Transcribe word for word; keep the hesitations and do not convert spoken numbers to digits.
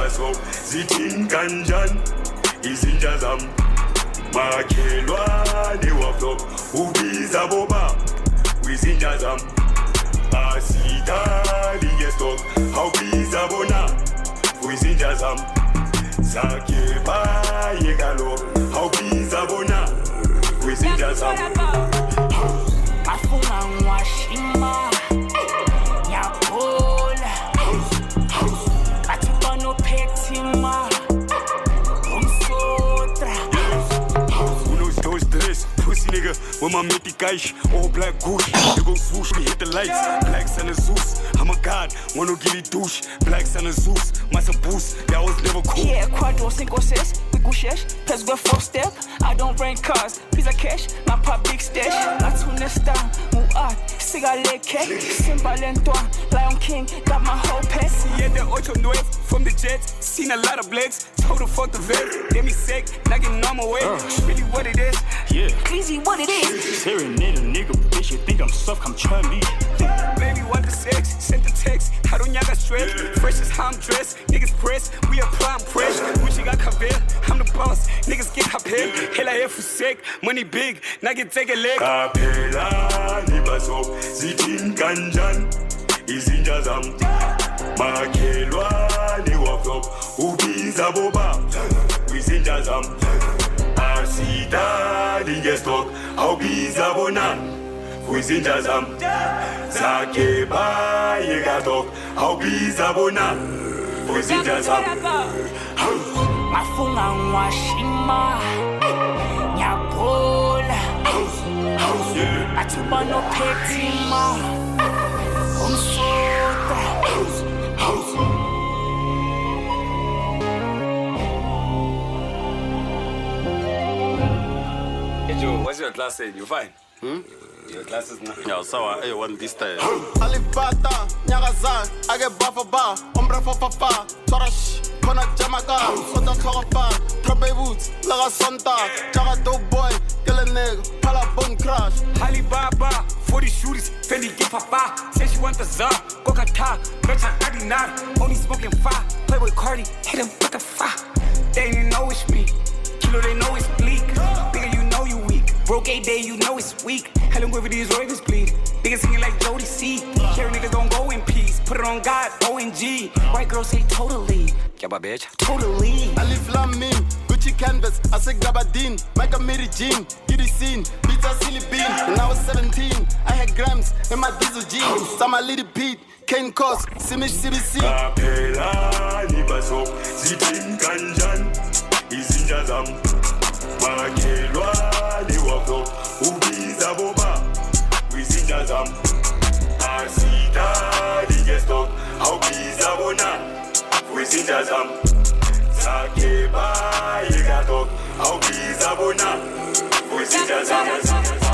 baso zitinkanjan izinja zam makhelwane waflop ubiza boba wizinja zam asidali yestok awubiza bona wizinja zam zakhe baye kalo awubiza bona wizinja zam afuna ngwashima yabola katibano petima umsotra uno dos tres pussy nigga with my mitty guys all black goose they go swoosh me hit the lights black son of Zeus I'm a god wanna give you douche black son of Zeus my boost that was never cool yeah quadro cinco seis we go shesh plus go four step I don't rent cars pizza cash my pop big stash not too nesta muat cigarette cake simple lento Lion King got my whole pass yeah the ocho nueve from the jets seen a lot of blacks total fuck the vet get me sick not getting on my way uh. really what it is yeah easy what it is serenade a nigga bitch you think I'm soft I'm trying me baby what the sex sent the text I don't yaga stress fresh as how I'm dressed niggas press we apply I'm fresh Gucci got covered I'm the boss niggas get up here hell I here for sick money big now get take a leg kapela nibaso zitinkanjan izinja zam makhelwane waflop ubiza boba wizinja zam asidali yestok awubiza bona wizinja zam zakhe baye kalo awubiza bona wizinja zam afuna ngwashima yabola atibano petima umsotra Hey Joe, what's your class saying? You fine? Hmm? Your classes now. Yeah, so I want this time. Alibata, Nyagazan, I get buffer bar, Umbra for Papa, Torash, Kona Jamaga, Sota Korofa, Trabe Boots, Laga Santa, Jaga Dope Boy, Kill a nigga, Pala Bone Crash. Alibaba, forty shooters, Fendi give Papa, say she want the Zar, Kokata, Becha Adinar, only smoking fire, play with Cardi, hit him like a fire. They didn't know it's me, Kilo they know it's bleak, nigga you know you weak, broke a day you know it's weak, hell him with these ravens bleed, niggas singing like Jody C, carry niggas don't go in peace, put it on God, O N G, white girls say totally, yeah my bitch, totally. I live Lamin, Gucci canvas, I say Gabardine, Micah Miri Jean, Giddy scene, pizza silly bean, when I was seventeen, I had grams in my diesel jeans, some my little beat, Kane Cos, Simish C B C. Kapela nibaso zitinkanjan izinja zam makhelwane waflop ubiza boba wizinja zam asidali yestok awubiza bona wizinja zam zakhe baye kalo awubiza bona wizinja zam